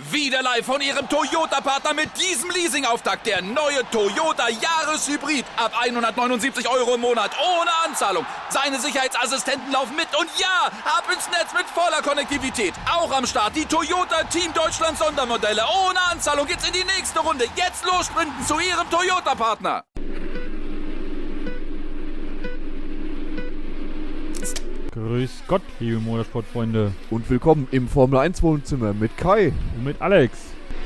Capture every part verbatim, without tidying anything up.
Wieder live von Ihrem Toyota-Partner mit diesem Leasing-Auftakt. Der neue Toyota Jahreshybrid. Ab hundertneunundsiebzig Euro im Monat. Ohne Anzahlung. Seine Sicherheitsassistenten laufen mit. Und ja, ab ins Netz mit voller Konnektivität. Auch am Start die Toyota Team Deutschland Sondermodelle. Ohne Anzahlung geht's in die nächste Runde. Jetzt los sprinten zu Ihrem Toyota-Partner. Grüß Gott, liebe Motorsportfreunde. Und willkommen im Formel eins Wohnzimmer mit Kai und mit Alex.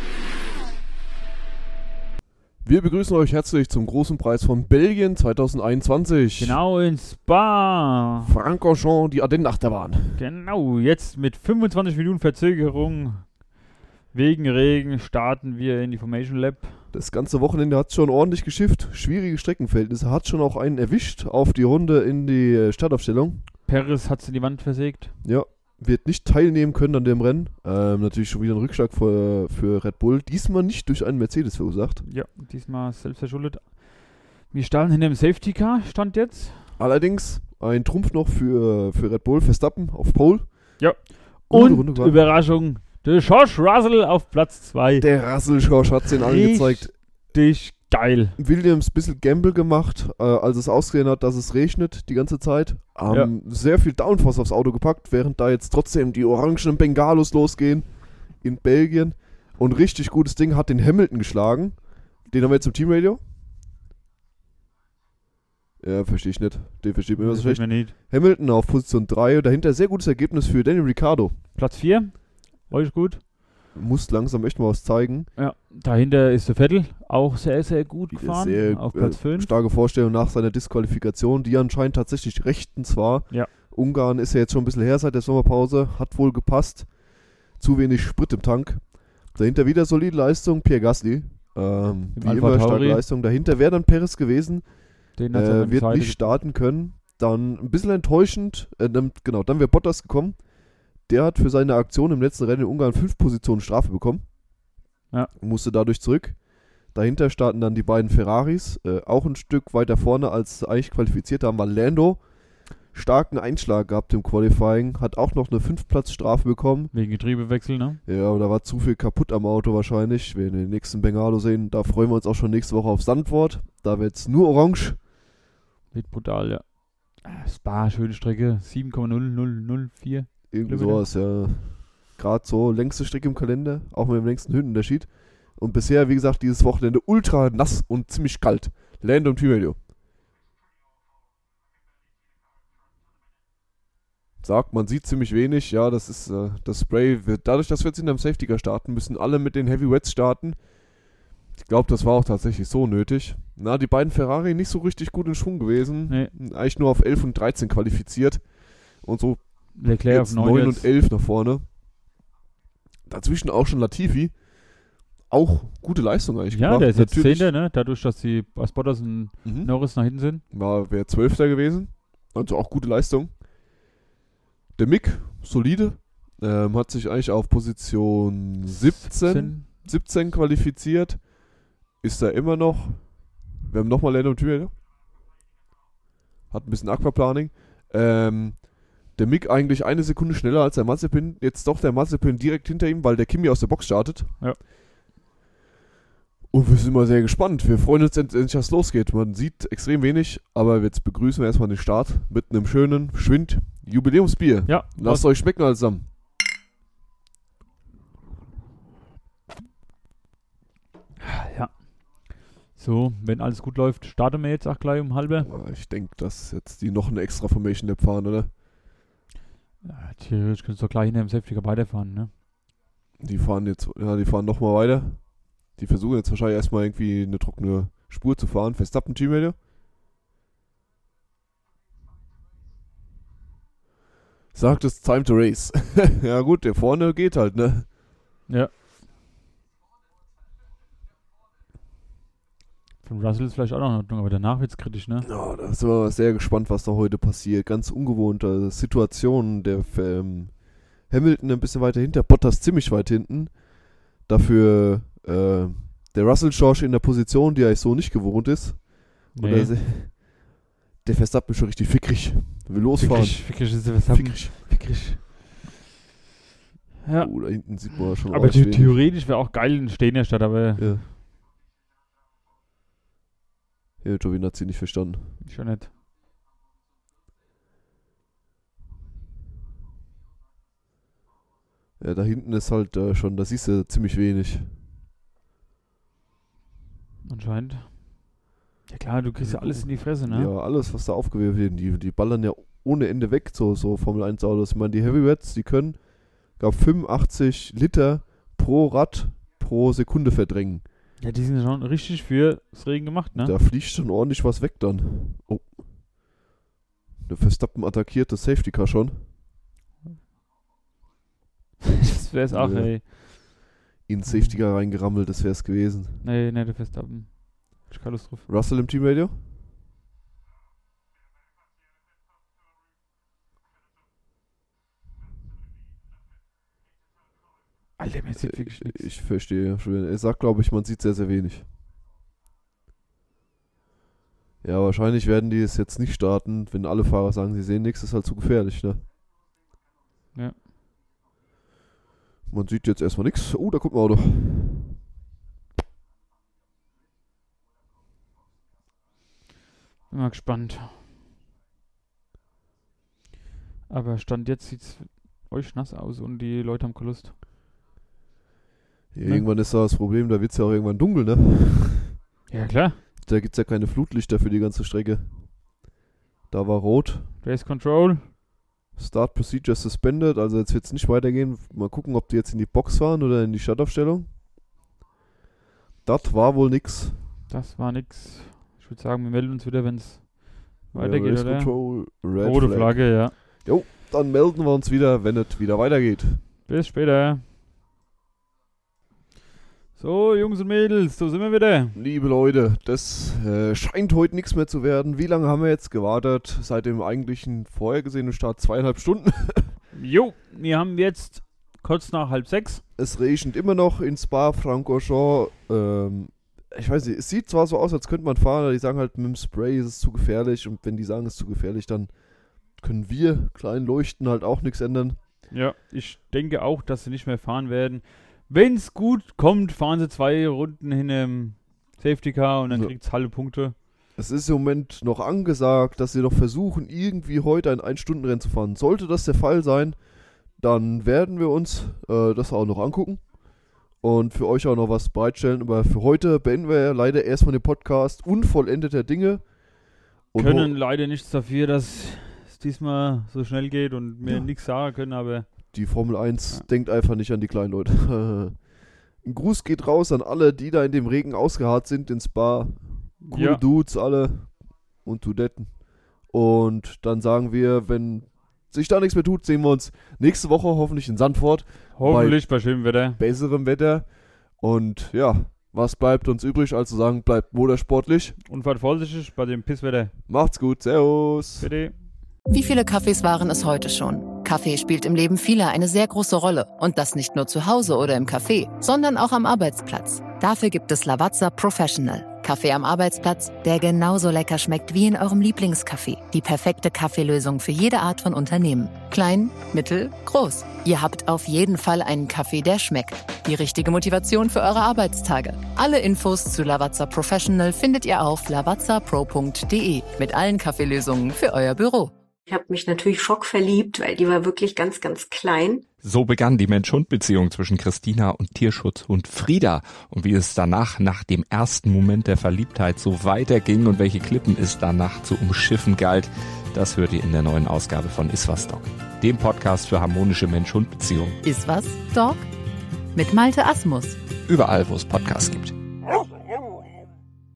Wir begrüßen euch herzlich zum großen Preis von Belgien zwanzig einundzwanzig. Genau, in Spa. Francorchamps, die Ardennen-Achterbahn. Genau, jetzt mit fünfundzwanzig Minuten Verzögerung wegen Regen starten wir in die Formation Lab. Das ganze Wochenende hat es schon ordentlich geschifft. Schwierige Streckenverhältnisse. Hat schon auch einen erwischt auf die Runde in die Startaufstellung. Perez hat es in die Wand versägt. Ja, wird nicht teilnehmen können an dem Rennen. Ähm, natürlich schon wieder ein Rückschlag für, für Red Bull. Diesmal nicht durch einen Mercedes verursacht. Ja, diesmal selbst verschuldet. Wir starten hinter dem Safety Car, stand jetzt. Allerdings ein Trumpf noch für, für Red Bull, Verstappen auf Pole. Ja. Gute Und Überraschung, der George Russell auf Platz zwei. Der Russell George hat es den allen gezeigt. Richtig geil. Williams ein bisschen Gamble gemacht, äh, als es ausgesehen hat, dass es regnet die ganze Zeit. Ähm, ja. Sehr viel Downforce aufs Auto gepackt, während da jetzt trotzdem die orangenen Bengalos losgehen in Belgien. Und richtig gutes Ding, hat den Hamilton geschlagen. Den haben wir jetzt im Teamradio. Ja, verstehe ich nicht. Den versteht man immer so schlecht. Hamilton auf Position drei. Dahinter sehr gutes Ergebnis für Daniel Ricciardo. Platz vier. Euch gut. Muss langsam echt mal was zeigen. Ja, dahinter ist der Vettel, auch sehr, sehr gut gefahren, sehr, auf Platz fünf. Äh, starke Vorstellung nach seiner Disqualifikation, die anscheinend tatsächlich rechtens war. Ja. Ungarn ist ja jetzt schon ein bisschen her seit der Sommerpause, hat wohl gepasst. Zu wenig Sprit im Tank. Dahinter wieder solide Leistung, Pierre Gasly. Ähm, wie Alpha immer Tauri. starke Leistung. Dahinter wäre dann Perez gewesen, Den äh, wird nicht starten können. Dann ein bisschen enttäuschend, äh, dann, genau, dann wäre Bottas gekommen. Der hat für seine Aktion im letzten Rennen in Ungarn fünf Positionen Strafe bekommen. Ja. Musste dadurch zurück. Dahinter starten dann die beiden Ferraris. Äh, auch ein Stück weiter vorne, als eigentlich qualifiziert haben, war Lando. Starken Einschlag gehabt im Qualifying. Hat auch noch eine fünf Platz Strafe bekommen. Wegen Getriebewechsel, ne? Ja, aber da war zu viel kaputt am Auto wahrscheinlich. Wir den nächsten Bengalo sehen. Da freuen wir uns auch schon nächste Woche auf Sandford. Da wird es nur orange. Wird brutal, ja. Spa, schöne Strecke. sieben Komma null null null vier. Irgendwie sowas, ja. Gerade so, längste Strecke im Kalender, auch mit dem längsten Höhenunterschied. Und bisher, wie gesagt, dieses Wochenende ultra nass und ziemlich kalt. Lando im Teamradio. Sagt, man sieht ziemlich wenig, ja, das ist, äh, das Spray wird, dadurch, dass wir jetzt in einem Safety Car starten, müssen alle mit den Heavy Wets starten. Ich glaube, das war auch tatsächlich so nötig. Na, die beiden Ferrari nicht so richtig gut in Schwung gewesen. Nee. Eigentlich nur auf elf und dreizehn qualifiziert. Und so Leclerc auf neun und elf nach vorne. Dazwischen auch schon Latifi. Auch gute Leistung eigentlich ja, gebracht. Der ist jetzt Natürlich, Zehnter, ne? Dadurch, dass die Bottas und mhm. Norris nach hinten sind. War wäre Zwölfter gewesen. Also auch gute Leistung. Der Mick, solide. Ähm, hat sich eigentlich auf Position siebzehn, siebzehn qualifiziert. Ist da immer noch. Wir haben nochmal Lando im Tür. Hat ein bisschen Aquaplaning. Ähm, Der Mick eigentlich eine Sekunde schneller als der Mazepin. Jetzt doch der Mazepin direkt hinter ihm, weil der Kimi aus der Box startet. Ja. Und wir sind mal sehr gespannt. Wir freuen uns endlich, dass es losgeht. Man sieht extrem wenig, aber jetzt begrüßen wir erstmal den Start mit einem schönen Schwind Jubiläumsbier. Ja. Lasst euch schmecken alle zusammen. Ja. So, wenn alles gut läuft, starten wir jetzt auch gleich um halbe. Ich denke, dass jetzt die noch eine extra Formation Lab fahren, oder? Ja, theoretisch könntest du doch gleich hinter dem Safety Car weiterfahren, ne? Die fahren jetzt, ja, die fahren nochmal weiter. Die versuchen jetzt wahrscheinlich erstmal irgendwie eine trockene Spur zu fahren. Verstappen Teamradio. Sagt es time to race. Ja gut, der vorne geht halt, ne? Ja. Von Russell ist vielleicht auch noch in Ordnung, aber danach wird es kritisch, ne? Ja, da sind wir sehr gespannt, was da heute passiert. Ganz ungewohnte Situation. Der ähm, Hamilton ein bisschen weiter hinter, Bottas ziemlich weit hinten. Dafür äh, der Russell George in der Position, die er so nicht gewohnt ist. Nee. Und der, der Verstappen ist schon richtig fickrig. Will losfahren. Fickrig, fickrig ist der Verstappen. Fickrig. Fickrig. Ja. Oh, da hinten sieht man schon Aber arg the- wenig. theoretisch wäre auch geil ein Stehen der Stadt, aber Ja. Ja, Jovin hat sie nicht verstanden. schon nicht. Ja, da hinten ist halt äh, schon, da siehst du ziemlich wenig. Anscheinend. Ja klar, du kriegst ja alles in die Fresse, ne? Ja, alles, was da aufgewählt wird, die, die ballern ja ohne Ende weg, so, so Formel eins Autos. Ich meine, die Heavyweights, die können, glaube fünfundachtzig Liter pro Rad pro Sekunde verdrängen. Ja, die sind schon richtig für das Regen gemacht, ne? Da fliegt schon ordentlich was weg dann. Oh. Der Verstappen attackiert das Safety Car schon. Das wär's auch, Ja. ey. In Safety Car reingerammelt, das wär's gewesen. Nee, nee, der Verstappen. Ich kann Lust drauf. Russell im Teamradio? Alter, mir sieht wirklich nichts. Ich verstehe. Er sagt, glaube ich, man sieht sehr, sehr wenig. Ja, wahrscheinlich werden die es jetzt nicht starten, wenn alle Fahrer sagen, sie sehen nichts, ist halt zu gefährlich, ne? Ja. Man sieht jetzt erstmal nichts. Oh, da kommt ein Auto. Bin mal gespannt. Aber Stand jetzt sieht's euch nass aus und die Leute haben keine Lust. Ja, irgendwann ist da das Problem, da wird es ja auch irgendwann dunkel, ne? Ja, klar. Da gibt es ja keine Flutlichter für die ganze Strecke. Da war rot. Race Control. Start Procedure suspended, also jetzt wird es nicht weitergehen. Mal gucken, ob die jetzt in die Box fahren oder in die Startaufstellung. Das war wohl nix. Das war nix. Ich würde sagen, wir melden uns wieder, wenn es Ja, weitergeht, Race oder? Control, Red Rote Flag. Flagge, ja. Jo, dann melden wir uns wieder, wenn es wieder weitergeht. Bis später. So, Jungs und Mädels, so sind wir wieder. Liebe Leute, das äh, scheint heute nichts mehr zu werden. Wie lange haben wir jetzt gewartet? Seit dem eigentlichen vorhergesehenen Start zweieinhalb Stunden. Jo, wir haben jetzt kurz nach halb sechs. Es regnet immer noch in Spa-Francorchamps. Ähm, ich weiß nicht, es sieht zwar so aus, als könnte man fahren, aber die sagen halt, mit dem Spray ist es zu gefährlich. Und wenn die sagen, es ist zu gefährlich, dann können wir klein leuchten halt auch nichts ändern. Ja, ich denke auch, dass sie nicht mehr fahren werden. Wenn es gut kommt, fahren sie zwei Runden hin im Safety Car und dann Ja. kriegt es halbe Punkte. Es ist im Moment noch angesagt, dass sie noch versuchen, irgendwie heute ein Ein-Stunden-Rennen zu fahren. Sollte das der Fall sein, dann werden wir uns äh, das auch noch angucken und für euch auch noch was bereitstellen. Aber für heute beenden wir leider erstmal den Podcast unvollendeter Dinge. Und Können leider nichts dafür, dass es diesmal so schnell geht und wir Ja. nichts sagen können, aber die Formel eins Ja. denkt einfach nicht an die kleinen Leute. Ein Gruß geht raus an alle, die da in dem Regen ausgeharrt sind ins Spa. Coole Ja. Dudes alle und Tudetten. Und dann sagen wir, wenn sich da nichts mehr tut, sehen wir uns nächste Woche hoffentlich in Sandford. hoffentlich bei schönem Wetter. Besserem Wetter. Und ja, was bleibt uns übrig, als zu sagen, bleibt motorsportlich. Und fahrt vorsichtig bei dem Pisswetter. Macht's gut, servus. Bitte. Wie viele Kaffees waren es heute schon? Kaffee spielt im Leben vieler eine sehr große Rolle. Und das nicht nur zu Hause oder im Café, sondern auch am Arbeitsplatz. Dafür gibt es Lavazza Professional. Kaffee am Arbeitsplatz, der genauso lecker schmeckt wie in eurem Lieblingscafé. Die perfekte Kaffeelösung für jede Art von Unternehmen. Klein, mittel, groß. Ihr habt auf jeden Fall einen Kaffee, der schmeckt. Die richtige Motivation für eure Arbeitstage. Alle Infos zu Lavazza Professional findet ihr auf lavazza pro punkt de mit allen Kaffeelösungen für euer Büro. Ich habe mich natürlich schockverliebt, weil die war wirklich ganz, ganz klein. So begann die Mensch-Hund-Beziehung zwischen Christina und Tierschutzhund Frieda. Und wie es danach, nach dem ersten Moment der Verliebtheit, so weiterging und welche Klippen es danach zu umschiffen galt, das hört ihr in der neuen Ausgabe von Iswas Dog, dem Podcast für harmonische Mensch-Hund-Beziehungen. Ist was, Dog? Mit Malte Asmus. Überall, wo es Podcasts gibt.